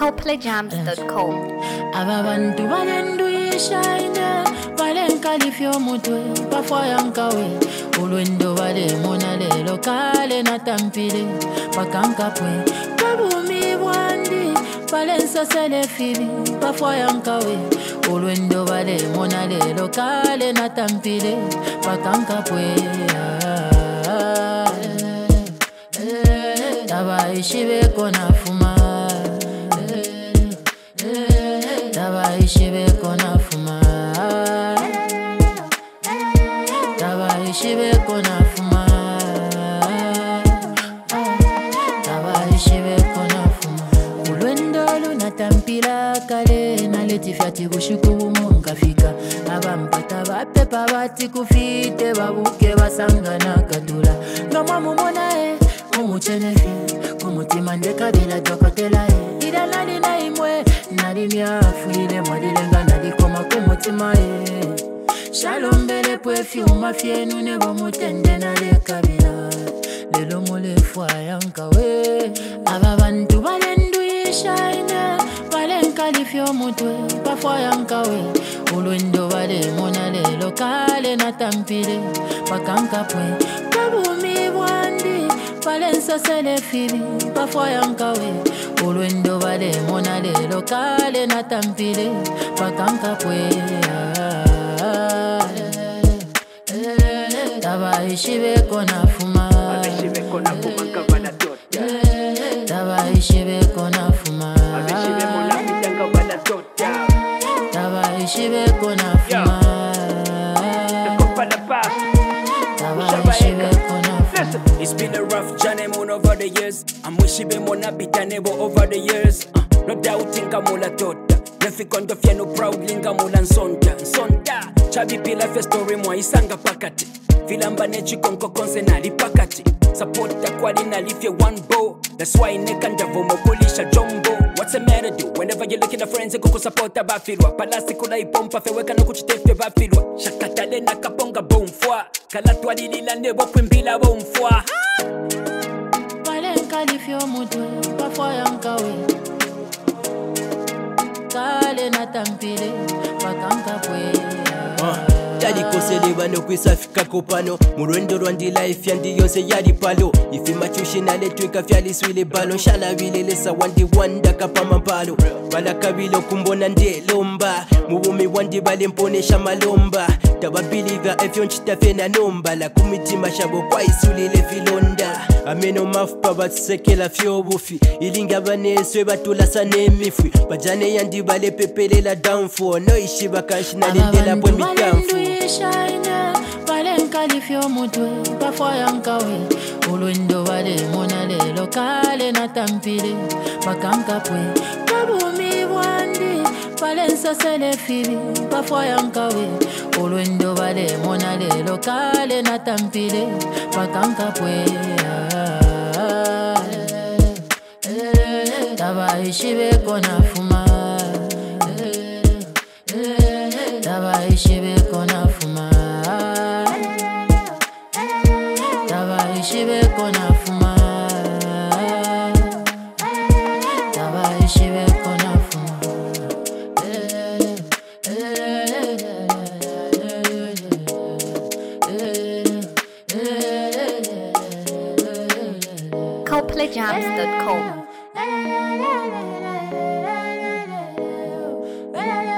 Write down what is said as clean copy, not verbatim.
ColdPlayJams.com. Ababantu balenduyishayine balenkalifyo mutwe bafwayankawe ulwendo balemona lelo kale natampile bakankapwe babumi bwandi balensasele fibi bafwayankawe ulwendo balemona lelo kale natampile bakankapwe Tabaishi kona fuma Tabaishi kona fuma Tabaishi kona fuma Tabaishi kona fuma Ulwendo lunatampila kale naletifyati bushukubu mungafika abampata bapepa bati kufite babuke basangana katula ngama mumonae umuchenefi kumutima ndekabila jokotela ida nali na imwe nali myafu ile mwadilenga nalikoma kumutima shalombele pwefyuma fyenu nebo mutende nalekabila lelo mulefwa yankawe aba bantu balenduyishayine balenkalifyo mutwe bafwa yankawe ulwendo balemona lelo kale natampile bakankapwe babumi bwandi balensasele fibi bafwayankawe ulwendo balemona lelo kale natampile bakankapwe Tabaishi kona fuma Tabaishi kona fuma Tabaishi kona fuma It's been a rough journey, moon over the years. I'm wishing be mona bitanebo over the years. No doubting kamula tota. Nefikondo fiano proudly ngamula nsonta. Nsonta. Chabi pila fe story mwa isanga pakati. Filamba nechi konko konse nali pakati. Support kwali nalifye one bow. That's why nekanda vomo kulisha jumbo. What's the matter do? Whenever you're looking at friends kuku support bafilwa. Palasi kula ipompa feweka no kuchitefe bafilwa. Shakatale na kaponga bomfwa. Kalatwa lilila nebo kwimbila bomfwa. Balenkalifyo mutwe bafwayankawe kale natampile bakankapwe Talikosele bano kwisafika kopano Murwendo rwandi life yandi yonse yali palo Ifi machushinale twika fyali swile balo Shala vilelesa wandi wanda kapama mpalo Bala kabilo kumbona nde lomba Mubumi wandi bale mponesha malomba Tababiliga efyon chitafe na nomba La kumitima shabo kwa isulile filonda Ameno mafupa batsekela fyobufi Ilinga baneswe batula sanemifwi Bajane yandi bale pepele la downfall No ishi bakanshina lindela bwe mikamfu Shine, balenkalifyo mutwe bafwayankawe ulwendo balemona lelo kale natampile bakankapwe babumi bwandi balensasele fibi bafwayankawe ulwendo balemona lelo kale natampile bakankapwe Tabaishi kona fuma Tabaishi kona fuma Tabaishi kona fuma Tabaishi kona fuma ColdPlayJams.com.